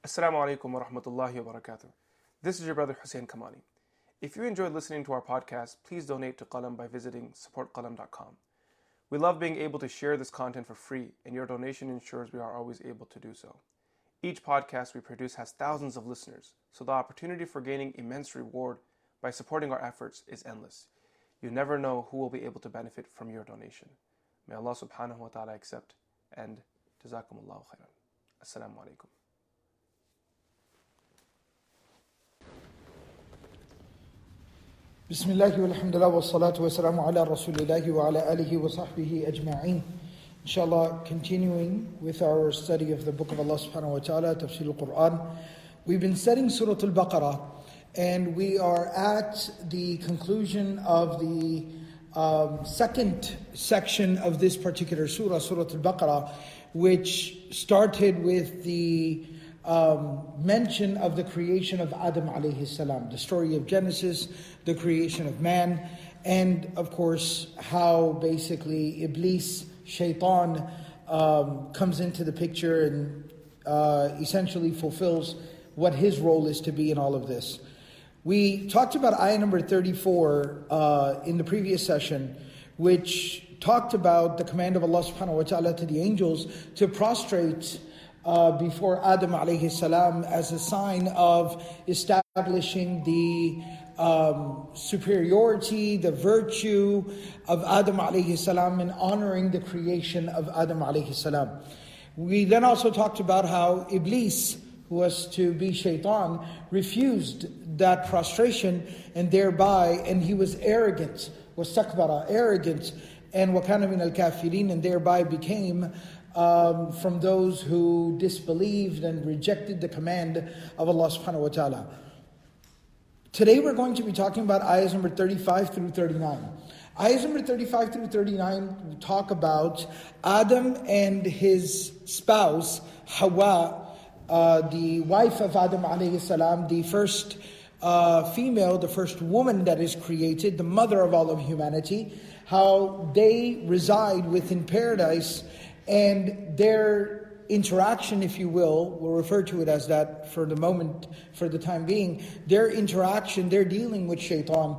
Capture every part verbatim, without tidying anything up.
Assalamu alaikum wa rahmatullahi wa barakatuh. This is your brother Hussein Kamani. If you enjoyed listening to our podcast, please donate to Qalam by visiting support qalam dot com. We love being able to share this content for free, and your donation ensures we are always able to do so. Each podcast we produce has thousands of listeners, so the opportunity for gaining immense reward by supporting our efforts is endless. You never know who will be able to benefit from your donation. May Allah subhanahu wa ta'ala accept, and jazakumullahu khairan. Assalamu alaikum. Bismillah walhamdulillah wa salatu wa salamu ala rasulillahi wa ala alihi wa sahbihi ajma'in. Inshallah, continuing with our study of the book of Allah subhanahu wa ta'ala, Tafsir al-Quran. We've been studying Surah Al-Baqarah, and we are at the conclusion of the um, second section of this particular surah, Surah Al-Baqarah, which started with the Um, mention of the creation of Adam alayhi salam, the story of Genesis, the creation of man, and of course how basically Iblis, Shaitan, um, comes into the picture and uh, essentially fulfills what his role is to be in all of this. We talked about ayah number thirty-four uh, in the previous session, which talked about the command of Allah subhanahu wa ta'ala to the angels to prostrate Uh, before Adam alayhi salam as a sign of establishing the um, superiority, the virtue of Adam alayhi salam, and honoring the creation of Adam alayhi salam. We then also talked about how Iblis, who was to be Shaitan, refused that prostration, and thereby, and he was arrogant, was takbara, arrogant, and wakana min al-kafirin, and thereby became Um, from those who disbelieved and rejected the command of Allah subhanahu wa ta'ala. Today we're going to be talking about ayahs number thirty-five through thirty-nine. Ayahs number thirty-five through thirty-nine talk about Adam and his spouse, Hawa, uh, the wife of Adam alayhi salam, the first uh, female, the first woman that is created, the mother of all of humanity, how they reside within paradise. And their interaction, if you will, we'll refer to it as that for the moment, for the time being, their interaction, they're dealing with Shaitan,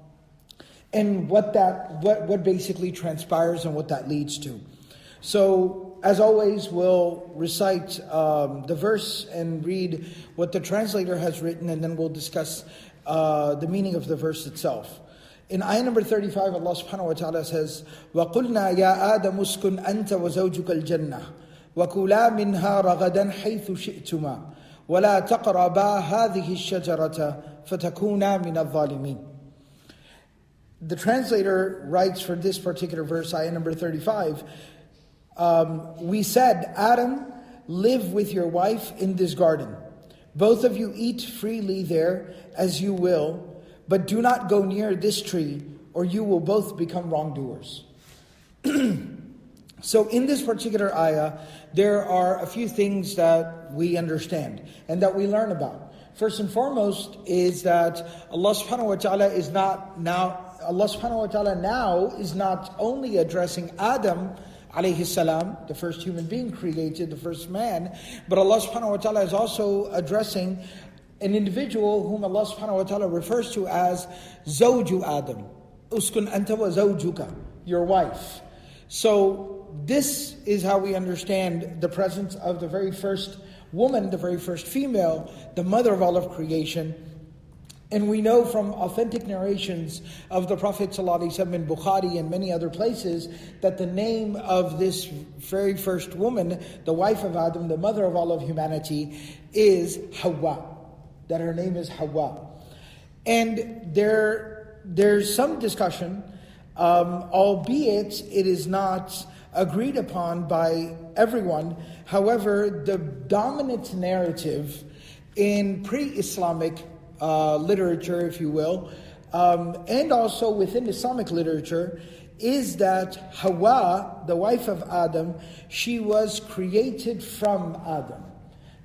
and what that, what, what basically transpires and what that leads to. So, as always, we'll recite um, the verse and read what the translator has written, and then we'll discuss uh, the meaning of the verse itself. In ayah number thirty-five, Allah subhanahu wa ta'ala says, وَقُلْنَا يَا آدَمُ اسْكُنْ أَنْتَ وَزَوْجُكَ الْجَنَّةِ وَكُلَا مِنْهَا رَغَدًا حَيْثُ شِئْتُمَا وَلَا تَقْرَبَا هَذِهِ الشَّجَرَةَ فَتَكُونَا مِنَ الظَّالِمِينَ. The translator writes for this particular verse, ayah number thirty-five, um, we said, Adam, live with your wife in this garden. Both of you eat freely there as you will, but do not go near this tree, or you will both become wrongdoers. So in this particular ayah, there are a few things that we understand and that we learn about. First and foremost is that Allah subhanahu wa ta'ala is not now, Allah subhanahu wa ta'ala now is not only addressing Adam alayhi salam, the first human being created, the first man, but Allah subhanahu wa ta'ala is also addressing an individual whom Allah subhanahu wa ta'ala refers to as Zawju Adam. Uskun anta wa zawjuka, your wife. So this is how we understand the presence of the very first woman, the very first female, the mother of all of creation. And we know from authentic narrations of the Prophet ﷺ in Bukhari and many other places that the name of this very first woman, the wife of Adam, the mother of all of humanity, is Hawa. That her name is Hawa. And there, there's some discussion, um, albeit it is not agreed upon by everyone. However, the dominant narrative in pre-Islamic uh, literature, if you will, um, and also within Islamic literature, is that Hawa, the wife of Adam, she was created from Adam.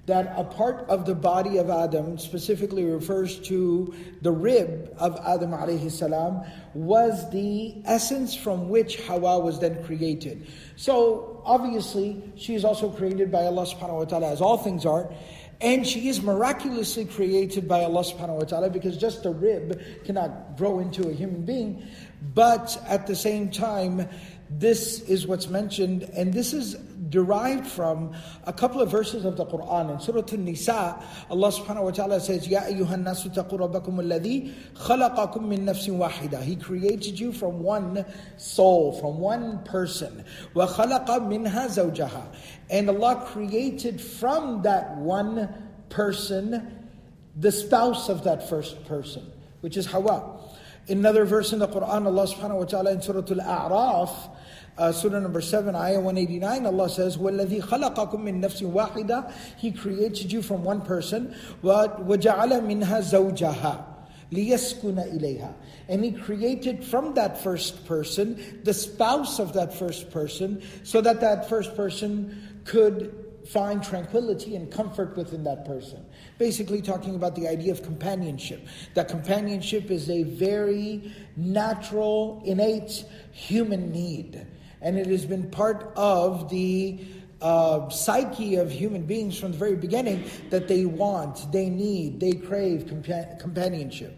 that a part of the body of Adam, specifically refers to the rib of Adam alayhi salam, was the essence from which Hawa was then created. So obviously she is also created by Allah subhanahu wa ta'ala, as all things are. And she is miraculously created by Allah subhanahu wa ta'ala, because just a rib cannot grow into a human being. But at the same time, this is what's mentioned, and this is derived from a couple of verses of the Quran. In Surah An-Nisa, Allah subhanahu wa ta'ala says, Ya ayyuhan nasu taqu rabbakum alladhi khalaqakum min nafsin wahida. He created you from one soul, from one person. Wa khalaqa minha zawjaha. And Allah created from that one person the spouse of that first person, which is Hawa. In another verse in the Quran, Allah subhanahu wa ta'ala in Surah Al-A'raf, uh, Surah number seven, Ayah one eighty-nine, Allah says, وَالَّذِي خَلَقَكُم مِّن نَفْسٍ وَاحِدَةٍ. He created you from one person. وَجَعَلَ مِنْهَا زَوْجَهَا لِيَسْكُنَ إِلَيْهَا. And He created from that first person the spouse of that first person, so that that first person could find tranquility and comfort within that person. Basically talking about the idea of companionship. That companionship is a very natural, innate human need. And it has been part of the uh, psyche of human beings from the very beginning, that they want, they need, they crave compa- companionship.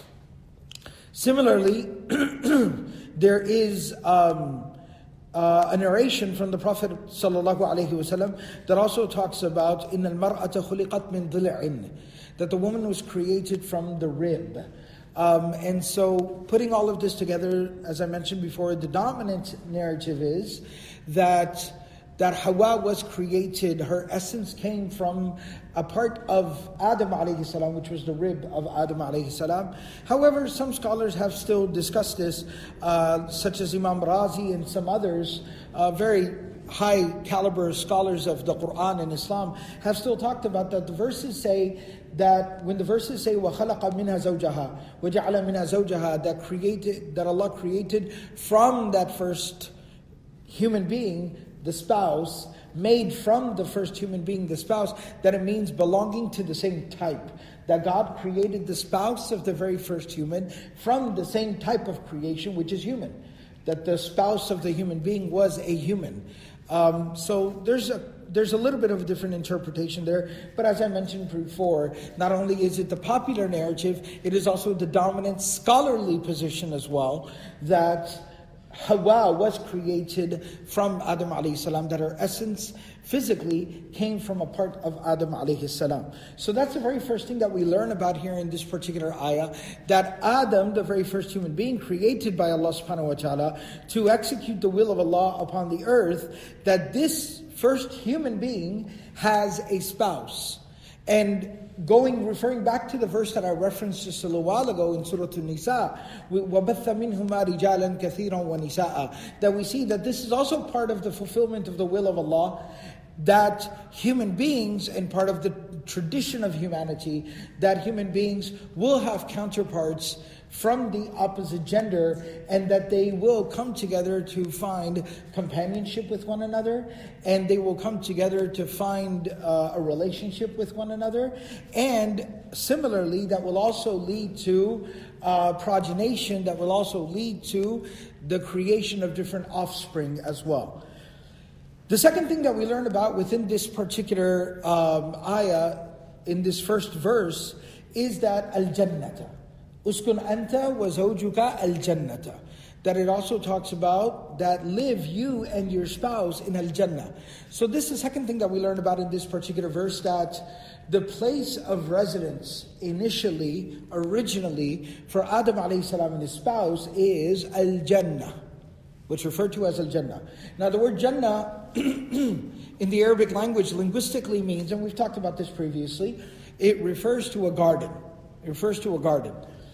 Similarly, there is um, uh, a narration from the Prophet sallallahu alaihi wasallam that also talks about إِنَّ الْمَرْأَةَ خُلِقَتْ مِنْ ضِلْعٍ, that the woman was created from the rib. Um, and so, putting all of this together, as I mentioned before, the dominant narrative is that that Hawa was created, her essence came from a part of Adam alayhi salam, which was the rib of Adam alayhi salam. However, some scholars have still discussed this, uh, such as Imam Razi and some others, uh, very high caliber scholars of the Quran and Islam, have still talked about that. The verses say that when the verses say وَخَلَقَ مِنْهَا زَوْجَهَا وَجَعَلَ مِنْهَا زَوْجَهَا, that created, that Allah created from that first human being the spouse, made from the first human being the spouse, that it means belonging to the same type. That God created the spouse of the very first human from the same type of creation, which is human. That the spouse of the human being was a human. Um, so there's a there's a little bit of a different interpretation there. But as I mentioned before, not only is it the popular narrative, it is also the dominant scholarly position as well, that Hawa was created from Adam alayhi salam, that her essence physically came from a part of Adam alayhi salam. So that's the very first thing that we learn about here in this particular ayah, that Adam, the very first human being created by Allah subhanahu wa ta'ala to execute the will of Allah upon the earth, that this first human being has a spouse. And going, referring back to the verse that I referenced just a little while ago in Surah An-Nisa, وَبَثَّ مِنْهُمَا رِجَالًا كَثِيرًا وَنِسَاءً, that we see that this is also part of the fulfillment of the will of Allah, that human beings, and part of the tradition of humanity, that human beings will have counterparts from the opposite gender, and that they will come together to find companionship with one another, and they will come together to find uh, a relationship with one another, and similarly that will also lead to uh, progenation, that will also lead to the creation of different offspring as well. The second thing that we learn about within this particular um, ayah, in this first verse, is that al-jannata, uskun anta wa zawjuka al-jannata, that it also talks about that live you and your spouse in al-jannah. So this is the second thing that we learn about in this particular verse, that the place of residence initially, originally, for Adam alayhi salam and his spouse is al-jannah, which is referred to as al-jannah. Now the word jannah in the Arabic language linguistically means, and we've talked about this previously, it refers to a garden. It refers to a garden.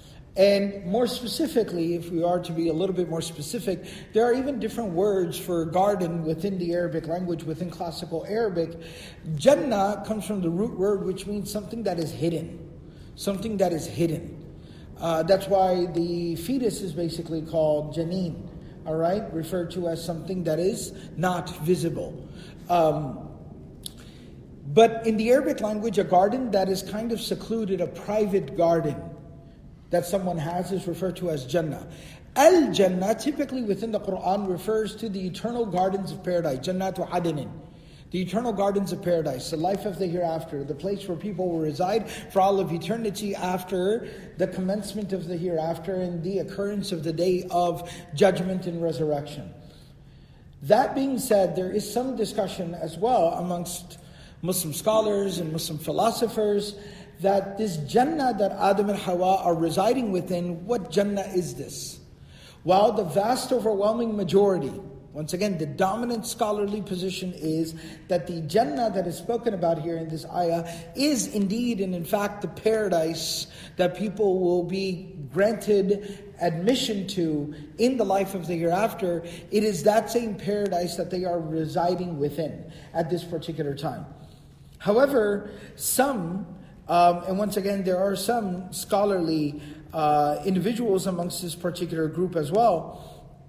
And more specifically, if we are to be a little bit more specific, there are even different words for garden within the Arabic language, within classical Arabic. Jannah comes from the root word, which means something that is hidden. Something that is hidden. Uh, that's why the fetus is basically called janeen. All right, referred to as something that is not visible. Um, But in the Arabic language, a garden that is kind of secluded, a private garden that someone has, is referred to as Jannah. Al-Jannah, typically within the Quran, refers to the eternal gardens of paradise, Jannatu Adnin. The eternal gardens of paradise, the life of the hereafter, the place where people will reside for all of eternity after the commencement of the hereafter and the occurrence of the day of judgment and resurrection. That being said, there is some discussion as well amongst Muslim scholars and Muslim philosophers that this Jannah that Adam and Hawa are residing within, what Jannah is this? While the vast overwhelming majority, once again, the dominant scholarly position is that the Jannah that is spoken about here in this ayah is indeed and in fact the paradise that people will be granted admission to in the life of the hereafter. It is that same paradise that they are residing within at this particular time. However, some, um, and once again, there are some scholarly uh, individuals amongst this particular group as well,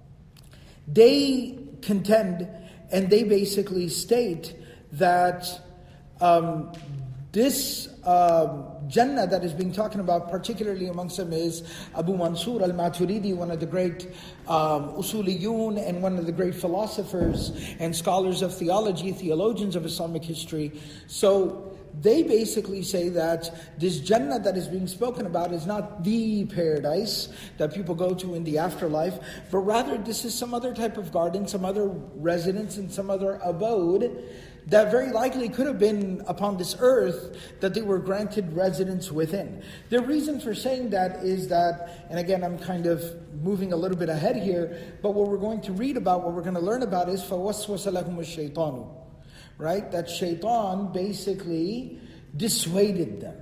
they contend and they basically state that um, this uh, Jannah that is being talked about, particularly amongst them, is Abu Mansur al-Maturidi, one of the great um, usuliyun and one of the great philosophers and scholars of theology, theologians of Islamic history. So they basically say that this Jannah that is being spoken about is not the paradise that people go to in the afterlife, but rather this is some other type of garden, some other residence, and some other abode that very likely could have been upon this earth that they were granted residence within. The reason for saying that is that, and again I'm kind of moving a little bit ahead here, but what we're going to read about, what we're going to learn about is فَوَسْوَسَ لَهُمُ الشَّيْطَانُ. Right? That shaitan basically dissuaded them.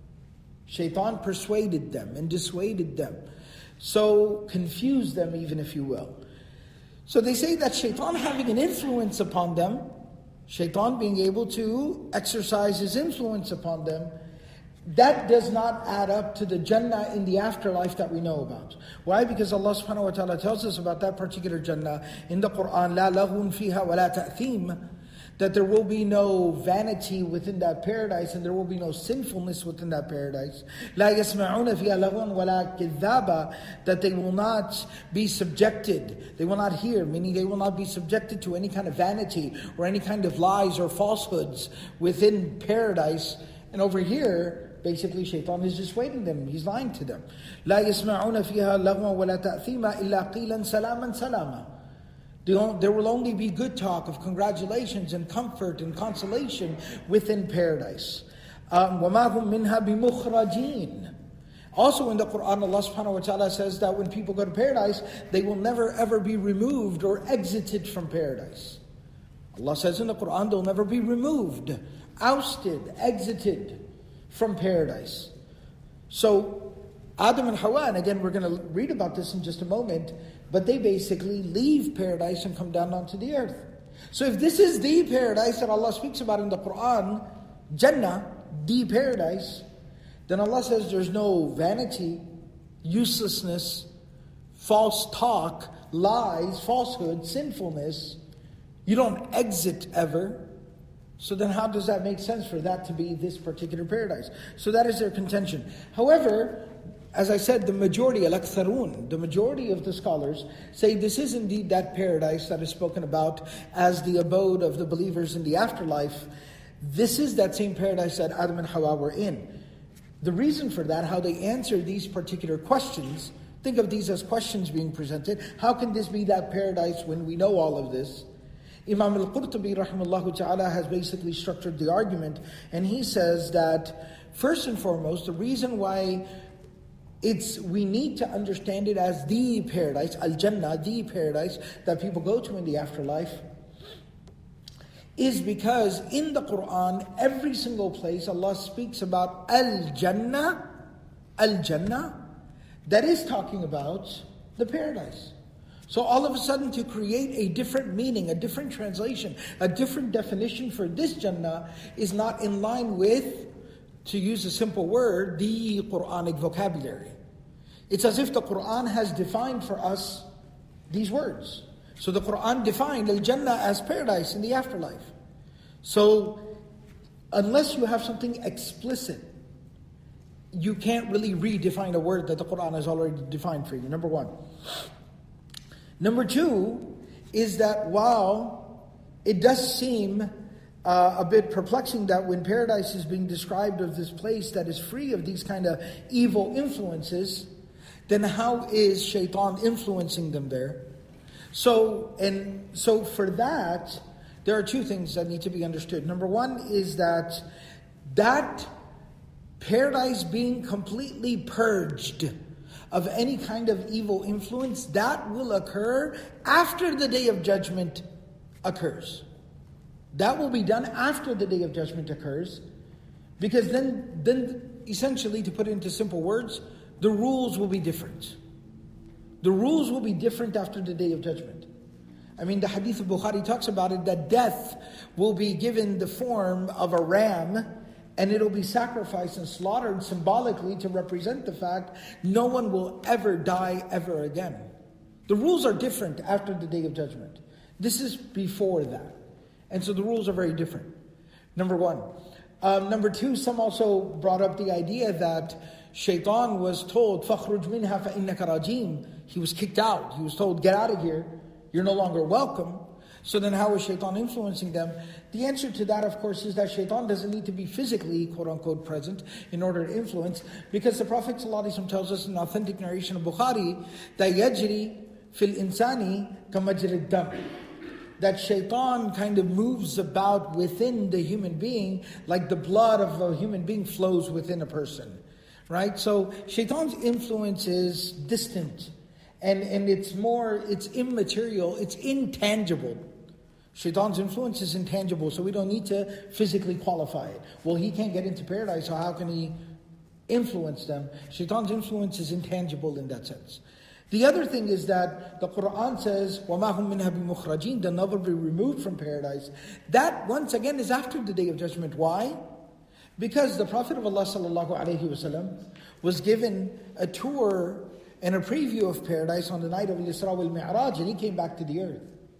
Shaitan persuaded them and dissuaded them. So confused them, even if you will. So they say that shaitan having an influence upon them, shaitan being able to exercise his influence upon them, that does not add up to the Jannah in the afterlife that we know about. Why? Because Allah subhanahu wa ta'ala tells us about that particular Jannah in the Quran, لَا لَغُونَ فِيهَا وَلَا تَأْثِيمٌ, that there will be no vanity within that paradise and there will be no sinfulness within that paradise. لا يسمعون فيها لغوا ولا كذابا, that they will not be subjected, they will not hear, meaning they will not be subjected to any kind of vanity or any kind of lies or falsehoods within paradise. And over here, basically shaitan is dissuading them, he's lying to them. لا يسمعون فيها لغوا ولا تأثيما إلا قيلا سلاما سلاما. There will only be good talk of congratulations and comfort and consolation within paradise. Um, وَمَا هُمْ مِنْهَا بِمُخْرَجِينَ. Also in the Quran, Allah subhanahu wa ta'ala says that when people go to paradise, they will never ever be removed or exited from paradise. Allah says in the Quran, they'll never be removed, ousted, exited from paradise. So Adam and Hawa, and again we're going to read about this in just a moment, but they basically leave paradise and come down onto the earth. So if this is the paradise that Allah speaks about in the Quran, Jannah, the paradise, then Allah says there's no vanity, uselessness, false talk, lies, falsehood, sinfulness. You don't exit ever. So then how does that make sense for that to be this particular paradise? So that is their contention. However, as I said, the majority, al-aktharun, the majority of the scholars say this is indeed that paradise that is spoken about as the abode of the believers in the afterlife. This is that same paradise that Adam and Hawa were in. The reason for that, how they answer these particular questions, think of these as questions being presented. How can this be that paradise when we know all of this? Imam al-Qurtubi rahimahullah ta'ala has basically structured the argument, and he says that first and foremost, the reason why It's we need to understand it as the paradise, al-Jannah, the paradise that people go to in the afterlife, is because in the Quran, every single place Allah speaks about al-Jannah, al-Jannah, that is talking about the paradise. So all of a sudden to create a different meaning, a different translation, a different definition for this Jannah is not in line with, to use a simple word, the Quranic vocabulary. It's as if the Quran has defined for us these words. So the Quran defined al-Jannah as paradise in the afterlife. So unless you have something explicit, you can't really redefine a word that the Quran has already defined for you, number one. Number two is that while it does seem uh, a bit perplexing that when paradise is being described of this place that is free of these kind of evil influences, then how is shaitan influencing them there? So, and so for that, there are two things that need to be understood. Number one is that that paradise being completely purged of any kind of evil influence, that will occur after the Day of Judgment occurs. That will be done after the Day of Judgment occurs, because then, then essentially, to put it into simple words, the rules will be different. The rules will be different after the Day of Judgment. I mean, the hadith of Bukhari talks about it, that death will be given the form of a ram, and it'll be sacrificed and slaughtered symbolically to represent the fact no one will ever die ever again. The rules are different after the Day of Judgment. This is before that. And so the rules are very different. Number one. Um, number two, some also brought up the idea that Shaitan was told, فَخْرُجْ مِنْهَا فَإِنَّكَ رَجِيمٌ. He was kicked out. He was told, get out of here. You're no longer welcome. So then how is Shaitan influencing them? The answer to that, of course, is that Shaitan doesn't need to be physically, quote-unquote, present in order to influence, because the Prophet ﷺ tells us in an authentic narration of Bukhari that يَجْرِي فِي الْإِنسَانِ كَمَجْرِ الدَّمِ, that Shaitan kind of moves about within the human being like the blood of a human being flows within a person. Right? So Shaitan's influence is distant, and, and it's more, it's immaterial, it's intangible. Shaitan's influence is intangible, so we don't need to physically qualify it. Well, he can't get into paradise, so how can he influence them? Shaitan's influence is intangible in that sense. The other thing is that the Quran says, وَمَا هُمْ مِنْهَا بِمُخْرَجِينَ, they'll never be removed from paradise. That, once again, is after the Day of Judgment. Why? Because the Prophet of Allah sallallahu alaihi wasallam was given a tour and a preview of paradise on the night of Al-Isra wal-Mi'raj, and he came back to the earth.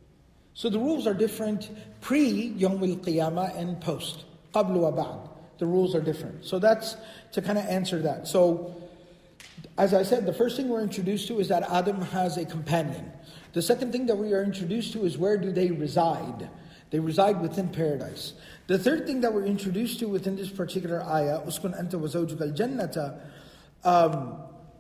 So the rules are different pre-Yawm al-Qiyamah and post. قَبْلُ وَبَعْدُ. The rules are different. So that's to kind of answer that. So, as I said, the first thing we're introduced to is that Adam has a companion. The second thing that we are introduced to is where do they reside? They reside within paradise. The third thing that we're introduced to within this particular ayah, uskun anta wa zawjuka al-jannata, um,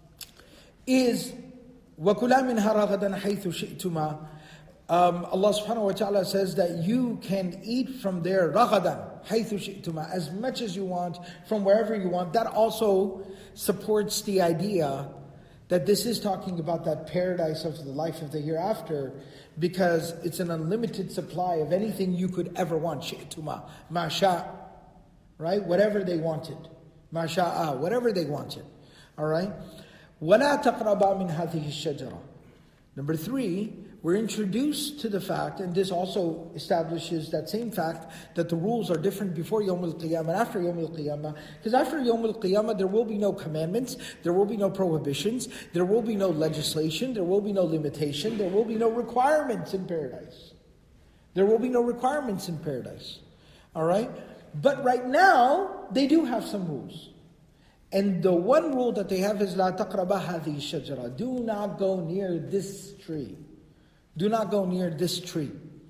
is وَكُلَا مِنْهَا رَغَدًا حَيْثُ شِئْتُمَا. Um, Allah subhanahu wa ta'ala says that you can eat from there رَغَدًا حَيْثُ شِئْتُمَا, as much as you want, from wherever you want. That also supports the idea that this is talking about that paradise of the life of the hereafter, because it's an unlimited supply of anything you could ever want. شِئْتُمَا مَا شَاء, right? Whatever they wanted. مَا شَاءَ, whatever they wanted. Alright? وَلَا تَقْرَبَا مِنْ هَذِهِ الشَّجَرَةِ. Number three, we're introduced to the fact, and this also establishes that same fact, that the rules are different before Yawm al-Qiyamah and after Yawm al-Qiyamah. Because after Yawm al-Qiyamah, there will be no commandments, there will be no prohibitions, there will be no legislation, there will be no limitation, there will be no requirements in paradise. There will be no requirements in paradise. Alright? But right now, they do have some rules. And the one rule that they have is لا تقربا هذه الشجرة. Do not go near this tree. Do not go near this tree.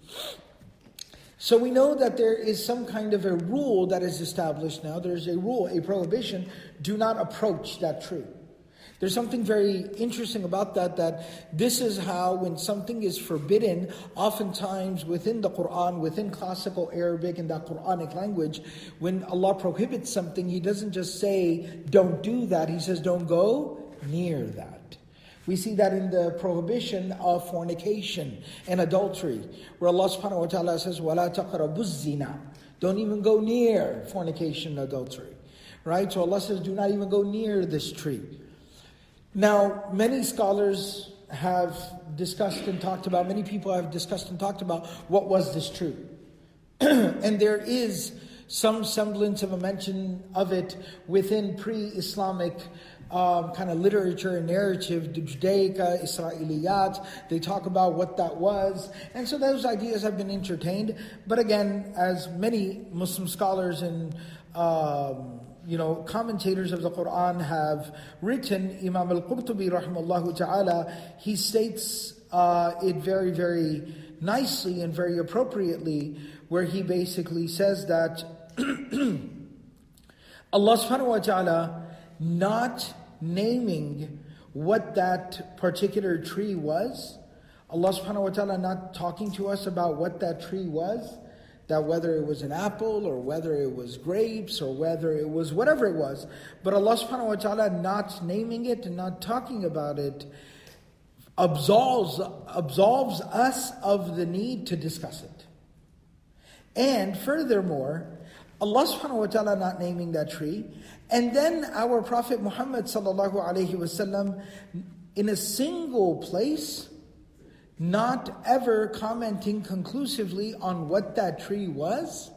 So we know that there is some kind of a rule that is established now. There's a rule, a prohibition. Do not approach that tree. There's something very interesting about that, that this is how when something is forbidden, oftentimes within the Quran, within classical Arabic and that Quranic language, when Allah prohibits something, He doesn't just say, don't do that. He says, don't go near that. We see that in the prohibition of fornication and adultery, where Allah subhanahu wa ta'ala says, وَلَا تَقْرَبُوا الزِّنَا. Don't even go near fornication and adultery. Right? So Allah says, do not even go near this tree. Now, many scholars have discussed and talked about, many people have discussed and talked about what was this tree. And there is some semblance of a mention of it within pre-Islamic um, kind of literature and narrative, the Judaica, Israeliyat. They talk about what that was. And so those ideas have been entertained. But again, as many Muslim scholars and um, you know, commentators of the Quran have written, Imam al-Qurtubi rahimahullah ta'ala, he states uh, it very, very nicely and very appropriately, where he basically says that Allah subhanahu wa ta'ala not naming what that particular tree was, Allah subhanahu wa ta'ala not talking to us about what that tree was, that whether it was an apple or whether it was grapes or whether it was whatever it was, but Allah subhanahu wa ta'ala not naming it and not talking about it absolves, absolves us of the need to discuss it. And furthermore, Allah subhanahu wa ta'ala not naming that tree, and then our Prophet Muhammad sallallahu alayhi wasallam in a single place not ever commenting conclusively on what that tree was,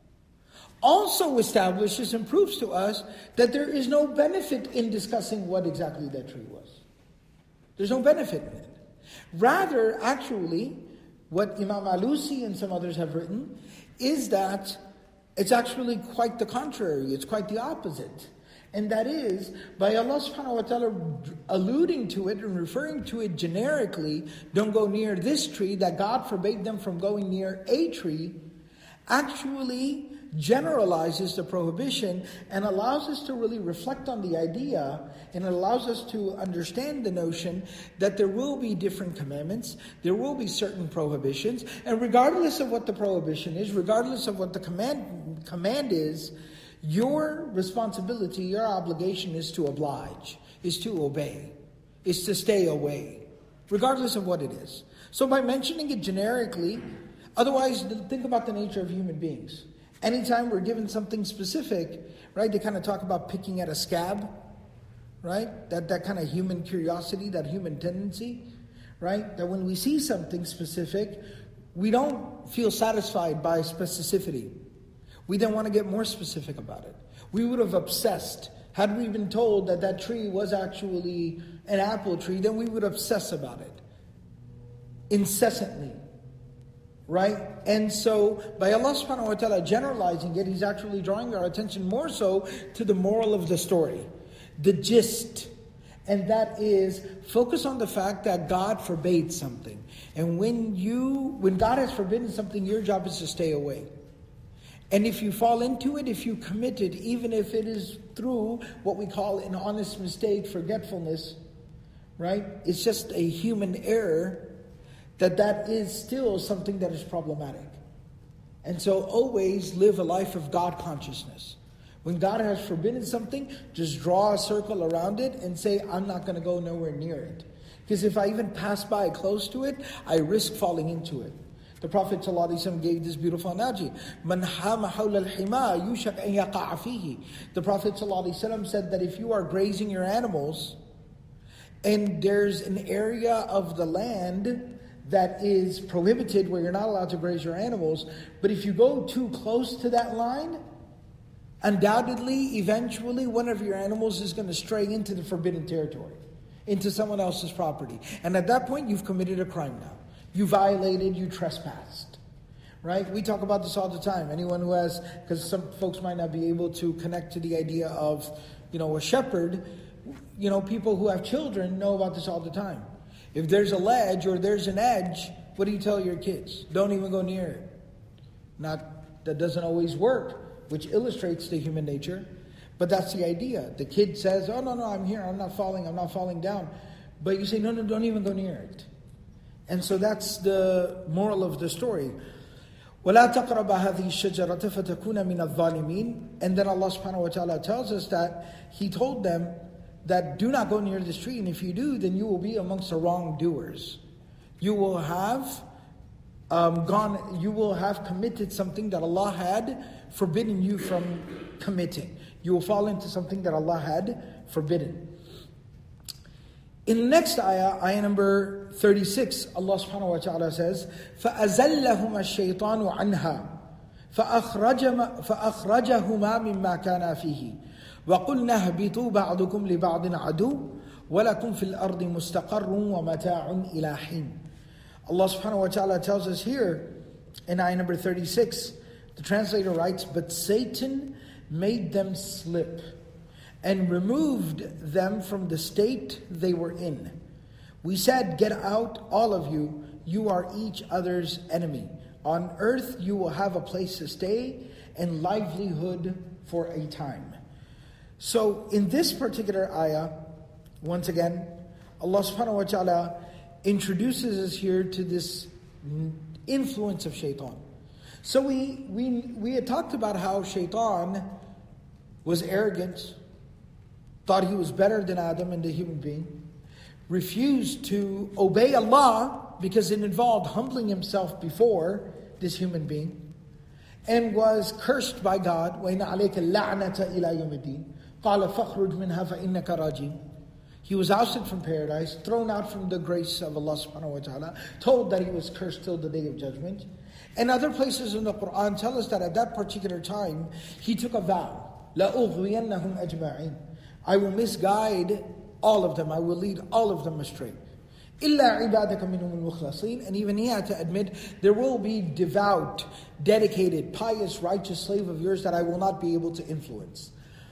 also establishes and proves to us that there is no benefit in discussing what exactly that tree was. There's no benefit in it. Rather, actually, what Imam Alusi and some others have written is that it's actually quite the contrary. It's quite the opposite. And that is, by Allah subhanahu wa ta'ala alluding to it and referring to it generically, don't go near this tree, that God forbade them from going near a tree, actually generalizes the prohibition and allows us to really reflect on the idea, and it allows us to understand the notion that there will be different commandments, there will be certain prohibitions, and regardless of what the prohibition is, regardless of what the command command is, your responsibility, your obligation is to oblige, is to obey, is to stay away, regardless of what it is. So by mentioning it generically, otherwise think about the nature of human beings. Anytime we're given something specific, right, they kind of talk about picking at a scab, right? That, that kind of human curiosity, that human tendency, right? That when we see something specific, we don't feel satisfied by specificity. We then want to get more specific about it. We would have obsessed. Had we been told that that tree was actually an apple tree, then we would obsess about it incessantly. Right? And so, by Allah subhanahu wa ta'ala generalizing it, He's actually drawing our attention more so to the moral of the story, the gist. And that is, focus on the fact that God forbade something. And when you, when God has forbidden something, your job is to stay away. And if you fall into it, if you commit it, even if it is through what we call an honest mistake, forgetfulness, right? It's just a human error, that that is still something that is problematic. And so always live a life of God consciousness. When God has forbidden something, just draw a circle around it and say, I'm not going to go nowhere near it. Because if I even pass by close to it, I risk falling into it. The Prophet ﷺ gave this beautiful analogy. Man hama hawla al-hima yushak an yaqa'a fihi. The Prophet ﷺ said that if you are grazing your animals, and there's an area of the land that is prohibited where you're not allowed to graze your animals, but if you go too close to that line, undoubtedly, eventually, one of your animals is going to stray into the forbidden territory, into someone else's property. And at that point, you've committed a crime now. You violated, you trespassed. Right? We talk about this all the time. Anyone who has, because some folks might not be able to connect to the idea of, you know, a shepherd, you know, people who have children know about this all the time. If there's a ledge or there's an edge, what do you tell your kids? Don't even go near it. Not, that doesn't always work, which illustrates the human nature. But that's the idea. The kid says, oh, no, no, I'm here. I'm not falling. I'm not falling down. But you say, no, no, don't even go near it. And so that's the moral of the story. وَلَا تَقْرَبَ هَذِهِ الشَّجَرَةَ فَتَكُونَ مِنَ الظَّالِمِينَ. And then Allah subhanahu wa ta'ala tells us that He told them that do not go near this tree, and if you do, then you will be amongst the wrongdoers. You will have um, gone, you will have committed something that Allah had forbidden you from committing. You will fall into something that Allah had forbidden. In the next ayah, ayah number thirty-six, Allah subhanahu wa ta'ala says, فَأَزَلَّهُمَا الشَّيْطَانُ عَنْهَا فَأَخْرَجَهُمَا مِمَّا كَانَا فِيهِ وَقُلْنَا اهْبِطُوا بَعْضُكُمْ لِبَعْضٍ عَدُوٌّ وَلَكُمْ فِي الْأَرْضِ مُسْتَقَرٌّ وَمَتَاعٌ إِلَى حِينٍ. Allah subhanahu wa ta'ala tells us here in ayah number thirty-six, the translator writes, but Satan made them slip and removed them from the state they were in. We said, get out, all of you, you are each other's enemy. On earth you will have a place to stay and livelihood for a time. So in this particular ayah, once again, Allah subhanahu wa ta'ala introduces us here to this influence of shaitan. So we, we, we had talked about how shaitan was arrogant, thought he was better than Adam and the human being, refused to obey Allah because it involved humbling himself before this human being, and was cursed by God. وَإِنَّ عَلَيْكَ اللَّعْنَةَ إِلَى يَوْمِ الدِّينِ قَالَ فَاخْرُجْ مِنْهَا فَإِنَّكَ رَجِيمٌ. He was ousted from paradise, thrown out from the grace of Allah subhanahu wa ta'ala, told that he was cursed till the day of judgment. And other places in the Quran tell us that at that particular time, he took a vow. لَأُغْوِيَنَّهُمْ أَجْمَعِينَ. I will misguide all of them. I will lead all of them astray. إِلَّا عِبَادَكَ مِنْهُمُ الْمُخْلَصِينَ. And even he had to admit, there will be devout, dedicated, pious, righteous slave of yours that I will not be able to influence.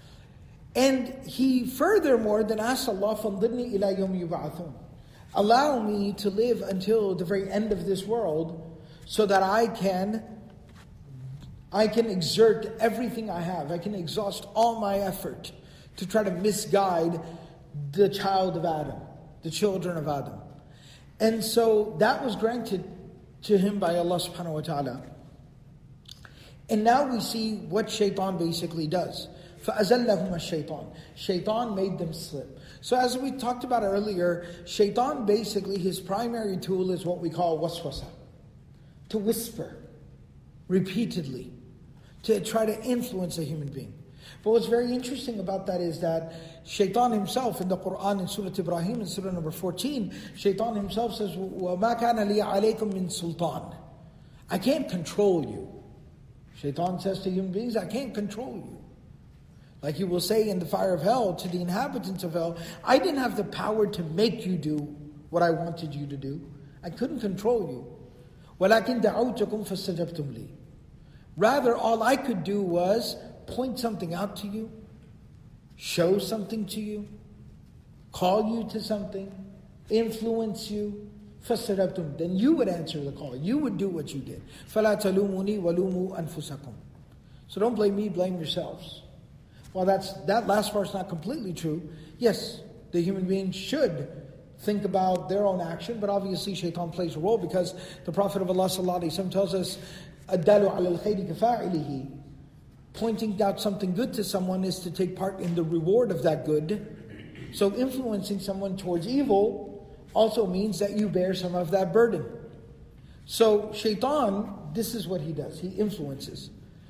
And he furthermore then asked Allah, فَانْظِرْنِي إِلَى يَوْمِ يُبْعَثُونَ. Allow me to live until the very end of this world, so that I can, I can exert everything I have. I can exhaust all my effort to try to misguide the child of Adam, the children of Adam. And so that was granted to him by Allah subhanahu wa ta'ala. And now we see what shaitan basically does. فَأَزَلَّهُمَ الشَّيْطَانِ. Shaitan made them slip. So as we talked about earlier, shaitan basically, his primary tool is what we call waswasa. To whisper repeatedly, to try to influence a human being. But what's very interesting about that is that shaitan himself in the Quran, in Surah Ibrahim, in Surah number fourteen, shaitan himself says, وَمَا كَانَ لِي عَلَيْكُم مِّن سُلْطَانٍ. I can't control you. Shaitan says to human beings, I can't control you. Like he will say in the fire of hell to the inhabitants of hell, I didn't have the power to make you do what I wanted you to do. I couldn't control you. وَلَكِنْ دَعَوْتَكُمْ فَاسْتَجَبْتُمْ لِي. Rather, all I could do was point something out to you, show something to you, call you to something, influence you. فَاسْتَجَبْتُمْ. Then you would answer the call. You would do what you did. فَلَا تَلُومُونِي وَلُومُوا أَنفُسَكُمْ. So don't blame me, blame yourselves. Well, that's, that last part's not completely true. Yes, the human being should think about their own action, but obviously shaitan plays a role, because the Prophet of Allah sallallahu alaihi wasallam tells us, الدَّالُ عَلَى الْخَيْرِ كَفَاعِلِهِ. Pointing out something good to someone is to take part in the reward of that good. So influencing someone towards evil also means that you bear some of that burden. So shaitan, this is what he does. He influences.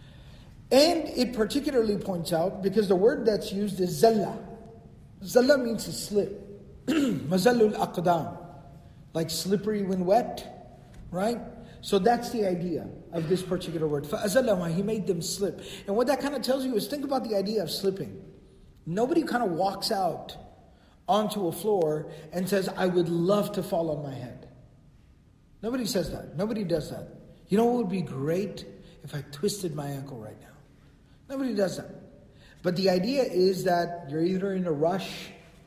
And it particularly points out, because the word that's used is zalla. Zalla means to slip. Mazallul aqdam. Like slippery when wet, right? So that's the idea of this particular word. فَأَزَلَّهُمَا. He made them slip. And what that kind of tells you is, think about the idea of slipping. Nobody kind of walks out onto a floor and says, I would love to fall on my head. Nobody says that. Nobody does that. You know what would be great? If I twisted my ankle right now. Nobody does that. But the idea is that you're either in a rush,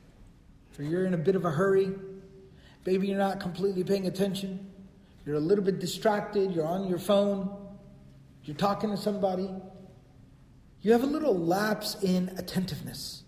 or you're in a bit of a hurry. Maybe you're not completely paying attention. You're a little bit distracted. You're on your phone. You're talking to somebody. You have a little lapse in attentiveness.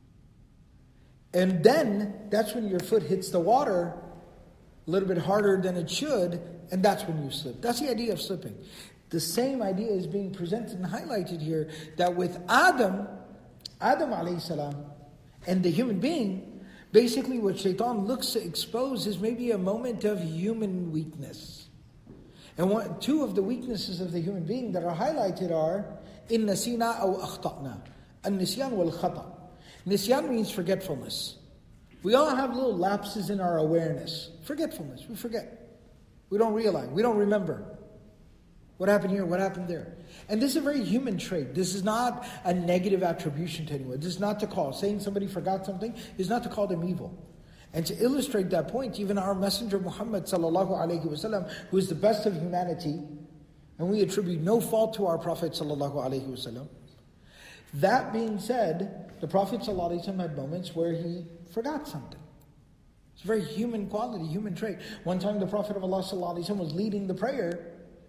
And then, that's when your foot hits the water a little bit harder than it should, and that's when you slip. That's the idea of slipping. The same idea is being presented and highlighted here, that with Adam, Adam alayhi salam, and the human being, basically what shaitan looks to expose is maybe a moment of human weakness. And one, two of the weaknesses of the human being that are highlighted are, in nasina aw akhta'na. An-nisyan wal khata. Nisyan means forgetfulness. We all have little lapses in our awareness. Forgetfulness, we forget. We don't realize, we don't remember. What happened here? What happened there? And this is a very human trait. This is not a negative attribution to anyone. This is not to call, saying somebody forgot something is not to call them evil. And to illustrate that point, even our Messenger Muhammad sallallahu alaihi wasallam, who is the best of humanity, and we attribute no fault to our Prophet sallallahu alaihi wasallam. That being said, the Prophet sallallahu alaihi wasallam had moments where he forgot something. It's a very human quality, human trait. One time the Prophet of Allah sallallahu alaihi wasallam was leading the prayer,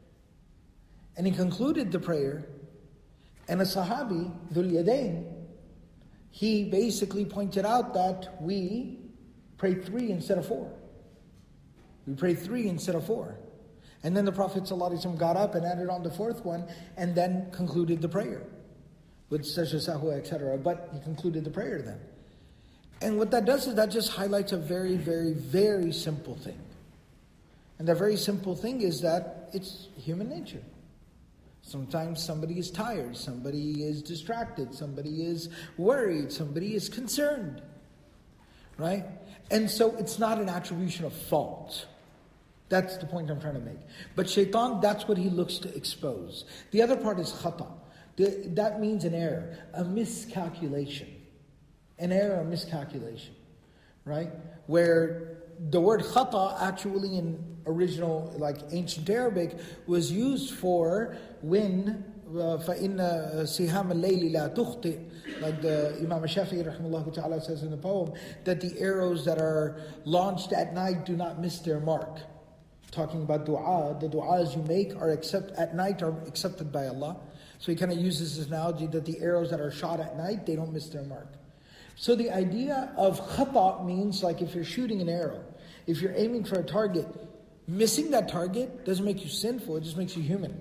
and he concluded the prayer, and a Sahabi, Dhul Yadayn, he basically pointed out that we prayed three instead of four. We prayed three instead of four. And then the Prophet ﷺ got up and added on the fourth one, and then concluded the prayer with sajda sahwa, et cetera. But he concluded the prayer then. And what that does is that just highlights a very, very, very simple thing. And that very simple thing is that it's human nature. Sometimes somebody is tired, somebody is distracted, somebody is worried, somebody is concerned. Right? And so it's not an attribution of fault. That's the point I'm trying to make. But shaitan, that's what he looks to expose. The other part is khata. That means an error, a miscalculation. An error, a miscalculation. Right? Where the word khata actually in original, like ancient Arabic, was used for when فَإِنَّ سِهَامَ اللَّيْلِ لَا تُخْطِئ, like the Imam Shafi'i rahimahullah ta'ala says in the poem, that the arrows that are launched at night do not miss their mark. Talking about dua, the du'as you make are accept at night are accepted by Allah. So he kind of uses this analogy that the arrows that are shot at night, they don't miss their mark. So the idea of khata means like if you're shooting an arrow, if you're aiming for a target, missing that target doesn't make you sinful, it just makes you human.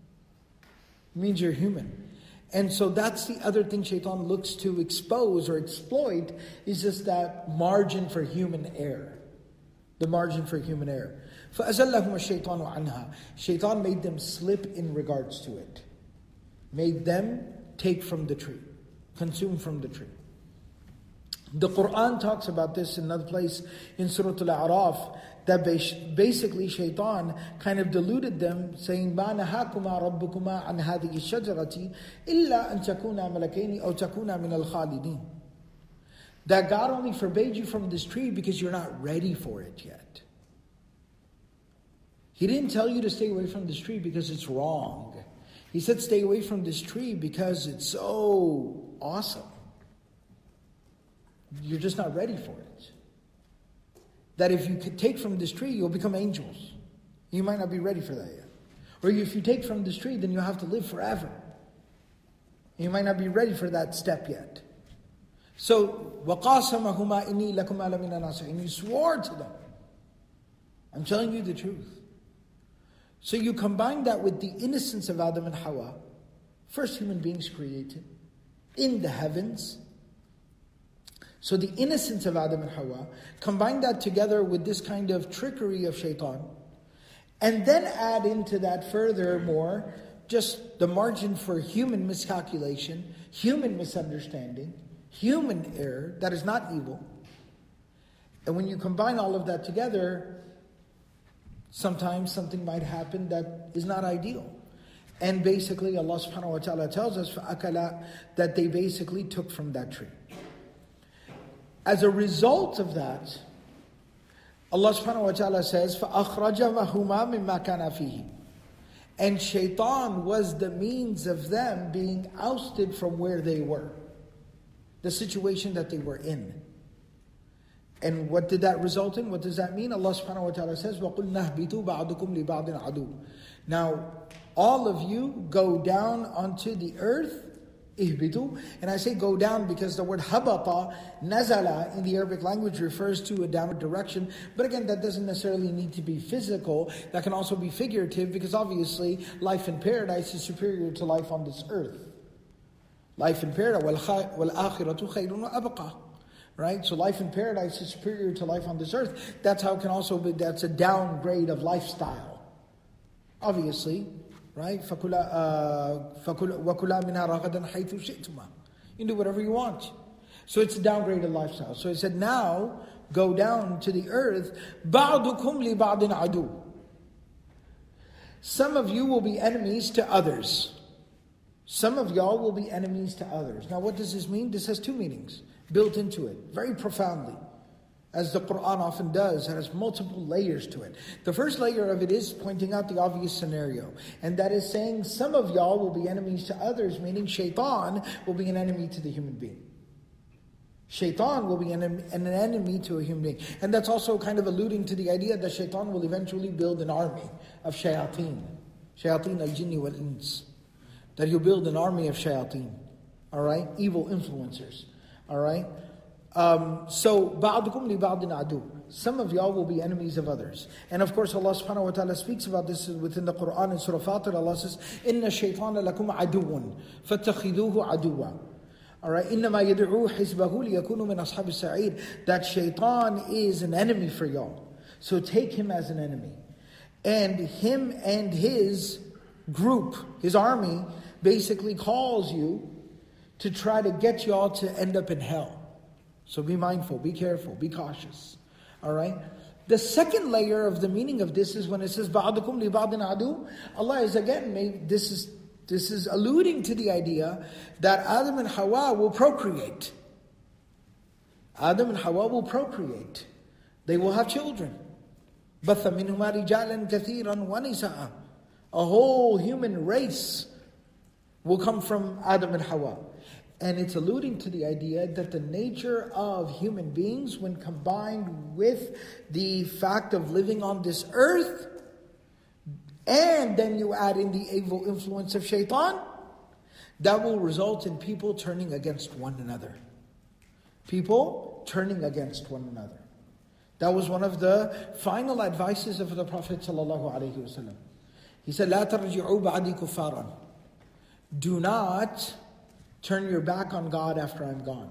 It means you're human. And so that's the other thing shaitan looks to expose or exploit, is just that margin for human error. The margin for human error. فَأَزَلَّهُمَ الشَّيْطَانُ عَنْهَا. Shaitan made them slip in regards to it. Made them take from the tree. Consume from the tree. The Quran talks about this in another place in Surah Al-A'raf, that basically shaitan kind of deluded them, saying, مَا نَهَاكُمَا رَبُّكُمَا عَنْ هَذِهِ الشَّجَرَةِ إِلَّا أَن تَكُونَا مَلَكَيْنِ أَوْ تَكُونَا مِنَ الْخَالِدِينَ. That God only forbade you from this tree because you're not ready for it yet. He didn't tell you to stay away from this tree because it's wrong. He said stay away from this tree because it's so awesome. You're just not ready for it. That if you could take from this tree, you'll become angels. You might not be ready for that yet. Or if you take from this tree, then you'll have to live forever. You might not be ready for that step yet. So, وَقَاسَمَهُمَا إِنِّي لَكُمَا لَمِنَ النَّاصِحِينَ. And you swore to them, I'm telling you the truth. So you combine that with the innocence of Adam and Hawa, first human beings created, in the heavens. So the innocence of Adam and Hawa, combine that together with this kind of trickery of shaitan, and then add into that furthermore, just the margin for human miscalculation, human misunderstanding, human error, that is not evil. And when you combine all of that together, sometimes something might happen that is not ideal. And basically Allah subhanahu wa ta'ala tells us فَأَكَلَا, that they basically took from that tree. As a result of that, Allah subhanahu wa ta'ala says فَأَخْرَجَهُمَا مِمَّا كَانَ فِيهِ. And shaitan was the means of them being ousted from where they were, the situation that they were in. And what did that result in? What does that mean? Allah subhanahu wa ta'ala says, وَقُلْنَا اهْبِطُوا بَعْضُكُمْ لِبَعْضٍ عَدُوٌّ. Now, all of you go down onto the earth, ihbitu. And I say go down because the word habata, nazala, in the Arabic language refers to a downward direction. But again, that doesn't necessarily need to be physical. That can also be figurative, because obviously life in paradise is superior to life on this earth. Life in paradise, وَالْآخِرَةُ خَيْرٌ وَأَبْقَى. Right? So life in paradise is superior to life on this earth. That's how it can also be, that's a downgrade of lifestyle. Obviously, right? فَكُلَا وَكُلَا مِنْهَا رَغَدًا حَيْثُ شِئْتُمَا. You do whatever you want. So it's a downgrade of lifestyle. So he said, now go down to the earth. بَعْضُكُمْ لِبَعْضٍ عَدُوٌّ. some of you will be enemies to others. Some of y'all will be enemies to others. Now what does this mean? This has two meanings built into it, very profoundly. As the Quran often does, it has multiple layers to it. The first layer of it is pointing out the obvious scenario. And that is saying some of y'all will be enemies to others, meaning shaitan will be an enemy to the human being. Shaitan will be an, an enemy to a human being. And that's also kind of alluding to the idea that shaitan will eventually build an army of shayateen. Shayateen al-jinni wal-ins. That he'll build an army of shayateen. Alright? Evil influencers. Alright? Um, so, بَعْضُكُمْ لِبَعْضٍ عَدُوٌ. Some of y'all will be enemies of others. And of course Allah subhanahu wa ta'ala speaks about this within the Quran in Surah Fatir. Allah says, إِنَّ الشَّيْطَانَ لَكُمْ عَدُوٌ فَاتَّخِذُوهُ عَدُوًا. Alright, إِنَّمَا يَدْعُو حِزْبَهُ لِيَكُونُوا مِنْ أَصْحَابِ السَّعِيرِ. That shaitan is an enemy for y'all. So take him as an enemy. And him and his group, his army, basically calls you to try to get y'all to end up in hell. So be mindful, be careful, be cautious. Alright? The second layer of the meaning of this is when it says بَعْضُكُمْ لِبَعْضٍ عَدُوٌ. Allah is again, made, this is this is alluding to the idea that Adam and Hawa will procreate. Adam and Hawa will procreate. They will have children. بَثَّ مِنْهُمَا رِجَالًا كَثِيرًا وَنِسَاءً. A whole human race will come from Adam and Hawa. And it's alluding to the idea that the nature of human beings, when combined with the fact of living on this earth, and then you add in the evil influence of shaitan, that will result in people turning against one another. People turning against one another. That was one of the final advices of the Prophet ﷺ. He said, "La tarji'u ba'di kuffaran." Do not turn your back on God after I'm gone.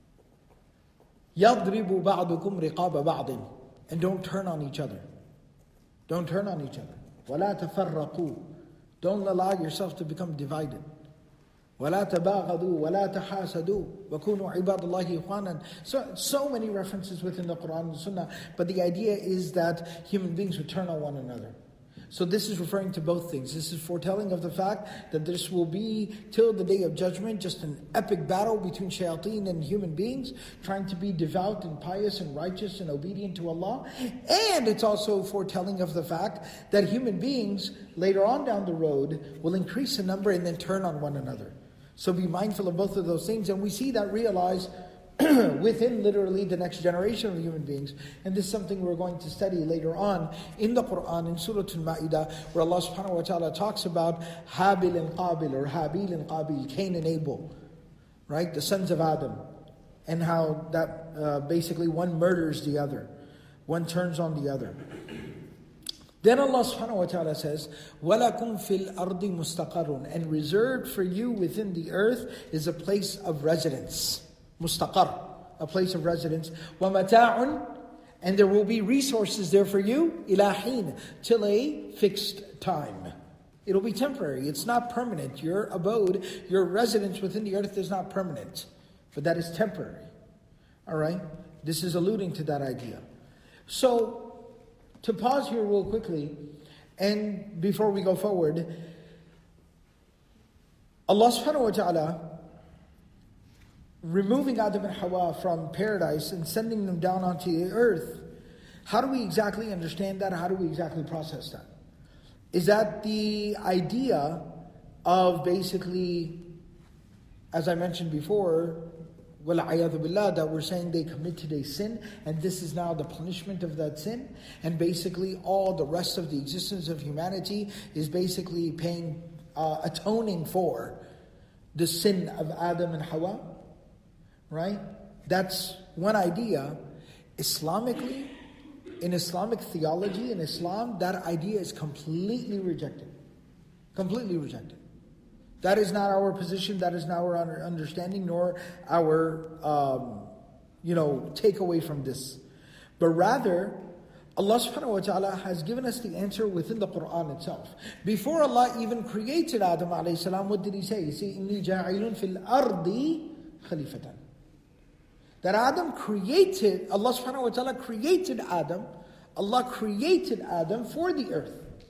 يَضْرِبُ بَعْضُكُمْ رِقَابَ بَعْضٍ. And don't turn on each other. Don't turn on each other. وَلَا تَفَرَّقُوا. Don't allow yourself to become divided. وَلَا تَبَاغَضُوا وَلَا تَحَاسَدُوا وَكُونُوا عِبَادَ اللَّهِ إِخْوَانًا. So, so many references within the Quran and Sunnah, but the idea is that human beings would turn on one another. So this is referring to both things. This is foretelling of the fact that this will be, till the day of judgment, just an epic battle between shayateen and human beings, trying to be devout and pious and righteous and obedient to Allah. And it's also foretelling of the fact that human beings, later on down the road, will increase in number and then turn on one another. So be mindful of both of those things. And we see that realized within literally the next generation of human beings. And this is something we're going to study later on in the Quran, in Surah Al-Ma'idah, where Allah subhanahu wa ta'ala talks about Habil and Qabil, or Habil and Qabil, Cain and Abel, right? The sons of Adam. And how that uh, basically one murders the other. One turns on the other. Then Allah subhanahu wa ta'ala says, وَلَكُمْ فِي الْأَرْضِ مُسْتَقَرٌ. And reserved for you within the earth is a place of residence. Mustaqar, a place of residence. وَمَتَاعٌ. And there will be resources there for you, إِلَى حِينٍ, till a fixed time. It'll be temporary, it's not permanent. Your abode, your residence within the earth is not permanent, but that is temporary. Alright? This is alluding to that idea. So, to pause here real quickly, and before we go forward, Allah subhanahu wa ta'ala, removing Adam and Hawa from paradise and sending them down onto the earth, how do we exactly understand that? How do we exactly process that? Is that the idea of basically, as I mentioned before, وَالْعَيَاذُ بِاللَّهِ, that we're saying they committed a sin, and this is now the punishment of that sin, and basically all the rest of the existence of humanity is basically paying, uh, atoning for the sin of Adam and Hawa? Right? That's one idea. Islamically, in Islamic theology, in Islam, that idea is completely rejected. Completely rejected. That is not our position, that is not our understanding, nor our, um, you know, takeaway from this. But rather, Allah subhanahu wa ta'ala has given us the answer within the Quran itself. Before Allah even created Adam alayhi salam, what did He say? He said, إِنِّي جَاعِلٌ فِي الْأَرْضِ خَلِيفَةً. That Adam created, Allah subhanahu wa ta'ala created Adam, Allah created Adam for the earth.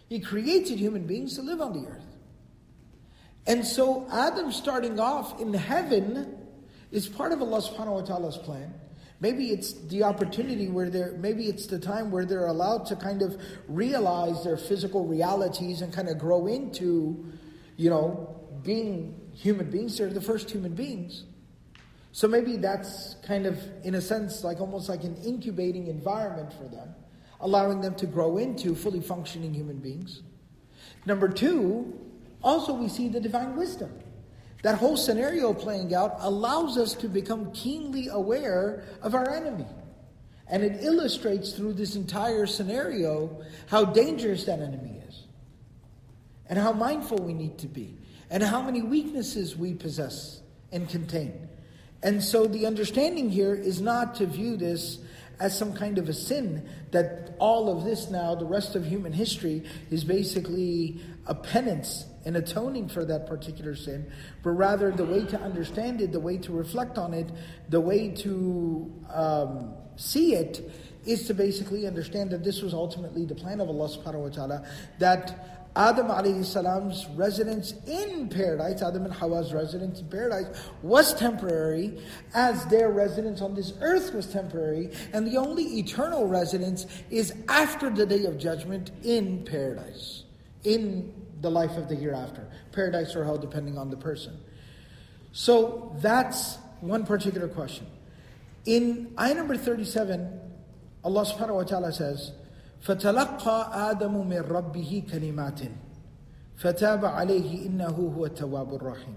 He created human beings to live on the earth. And so Adam starting off in heaven is part of Allah subhanahu wa ta'ala's plan. Maybe it's the opportunity where they're, maybe it's the time where they're allowed to kind of realize their physical realities and kind of grow into, you know, being human beings. They're the first human beings. So maybe that's kind of, in a sense, like almost like an incubating environment for them, allowing them to grow into fully functioning human beings. Number two, also we see the divine wisdom. That whole scenario playing out allows us to become keenly aware of our enemy. And it illustrates through this entire scenario how dangerous that enemy is. And how mindful we need to be. And how many weaknesses we possess and contain. And so the understanding here is not to view this as some kind of a sin, that all of this now, the rest of human history, is basically a penance and atoning for that particular sin, but rather the way to understand it, the way to reflect on it, the way to um, see it, is to basically understand that this was ultimately the plan of Allah subhanahu wa ta'ala, that Adam alayhi salam's residence in paradise, Adam and Hawa's residence in paradise, was temporary, as their residence on this earth was temporary, and the only eternal residence is after the day of judgment in paradise, in the life of the hereafter. Paradise or hell, depending on the person. So that's one particular question. In ayah number thirty-seven, Allah subhanahu wa ta'ala says, فَتَلَقَّى آدَمُ مِنْ رَبِّهِ كَلِمَاتٍ فَتَابَ عَلَيْهِ إِنَّهُ هُوَ التَّوَّابُ الرَّحِيمُ.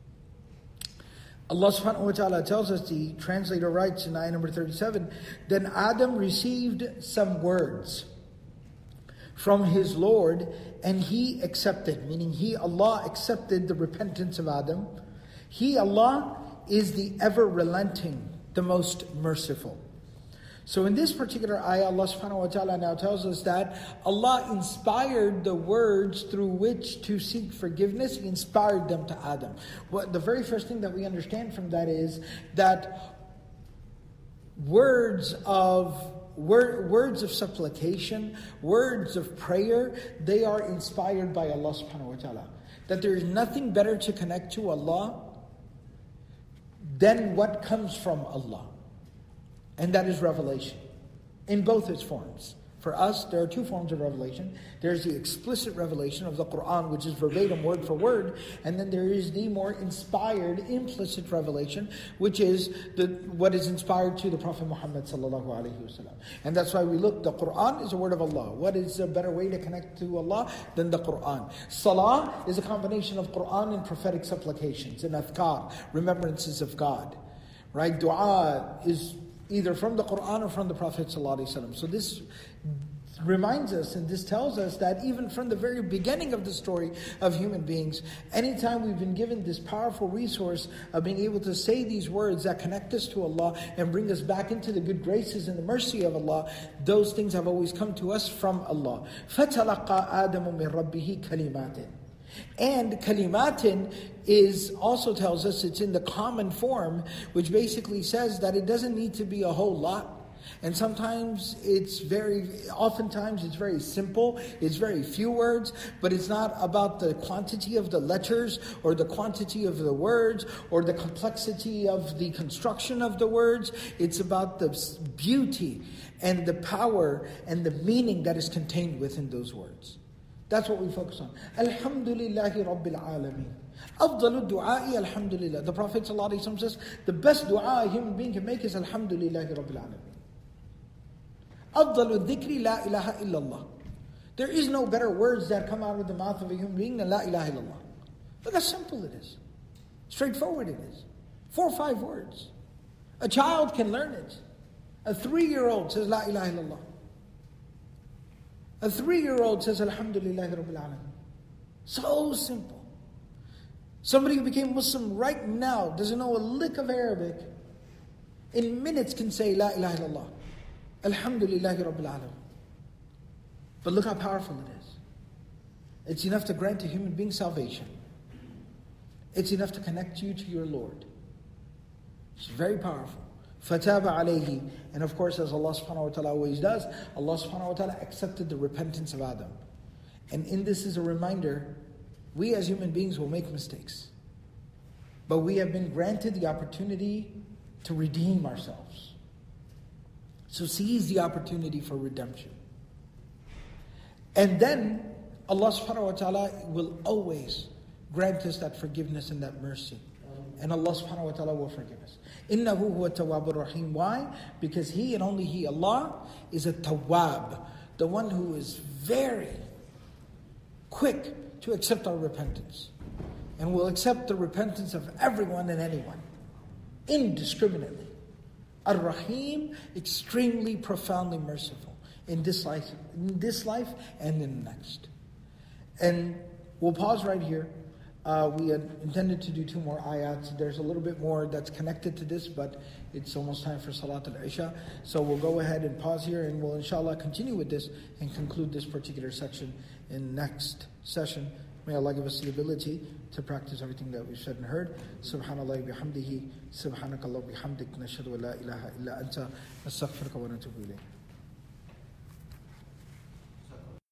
Allah subhanahu wa ta'ala tells us, the translator writes in ayah number thirty-seven, then Adam received some words from his Lord, and he accepted, meaning he, Allah, accepted the repentance of Adam. He, Allah, is the ever-relenting, the most merciful. So in this particular ayah, Allah subhanahu wa ta'ala now tells us that Allah inspired the words through which to seek forgiveness. He inspired them to Adam. What the very first thing that we understand from that is that words of Word, words of supplication, words of prayer, they are inspired by Allah subhanahu wa ta'ala. That there is nothing better to connect to Allah than what comes from Allah. And that is revelation, in both its forms. For us, there are two forms of revelation. There's the explicit revelation of the Qur'an, which is verbatim, word for word. And then there is the more inspired, implicit revelation, which is the what is inspired to the Prophet Muhammad sallallahu alaihi wasallam. And that's why we look, the Qur'an is a word of Allah. What is a better way to connect to Allah than the Qur'an? Salah is a combination of Qur'an and prophetic supplications, and adhkar, remembrances of God. Right? Dua is either from the Qur'an or from the Prophet ﷺ. So this reminds us, and this tells us that even from the very beginning of the story of human beings, anytime we've been given this powerful resource of being able to say these words that connect us to Allah and bring us back into the good graces and the mercy of Allah, those things have always come to us from Allah. فَتَلَقَّى آدَمُ مِنْ رَبِّهِ كَلِمَاتٍ. And kalimatin is also tells us it's in the common form, which basically says that it doesn't need to be a whole lot. And sometimes it's very, oftentimes it's very simple, it's very few words, but it's not about the quantity of the letters or the quantity of the words or the complexity of the construction of the words. It's about the beauty and the power and the meaning that is contained within those words. That's what we focus on. Alhamdulillahi Rabbil Alameen. Afdalu du'a'i alhamdulillah. The Prophet ﷺ says, the best dua a human being can make is Alhamdulillahi Rabbil Alameen. Afdalu dhikri la ilaha illallah. There is no better words that come out of the mouth of a human being than la ilaha illallah. Look how simple it is. Straightforward it is. Four or five words. A child can learn it. A three-year-old says la ilaha illallah. A three-year-old says, Alhamdulillahi Rabbil Alameen. So simple. Somebody who became Muslim right now, doesn't know a lick of Arabic, in minutes can say, La ilaha illallah. Alhamdulillahi Rabbil Alameen. But look how powerful it is. It's enough to grant a human being salvation. It's enough to connect you to your Lord. It's very powerful. فَتَابَ عَلَيْهِ. And of course, as Allah subhanahu wa ta'ala always does, Allah subhanahu wa ta'ala accepted the repentance of Adam. And in this is a reminder, we as human beings will make mistakes. But we have been granted the opportunity to redeem ourselves. So seize the opportunity for redemption. And then Allah subhanahu wa ta'ala will always grant us that forgiveness and that mercy. And Allah subhanahu wa ta'ala will forgive us. إِنَّهُ هُوَ التَّوَّابُ الرَّحِيمُ. Why? Because He and only He, Allah, is a tawwab. The one who is very quick to accept our repentance. And will accept the repentance of everyone and anyone. Indiscriminately. Ar-Rahim, extremely profoundly merciful. In this life, in this life and in the next. And we'll pause right here. Uh, we had intended to do two more ayats. There's a little bit more that's connected to this, but it's almost time for Salat al-Isha. So we'll go ahead and pause here, and we'll inshallah continue with this and conclude this particular section in next session. May Allah give us the ability to practice everything that we've said and heard. Subhanallah bihamdihi, subhanakallah bihamdik, nashhadu wa la ilaha illa anta, nastaghfiruka wa natubu ilayk.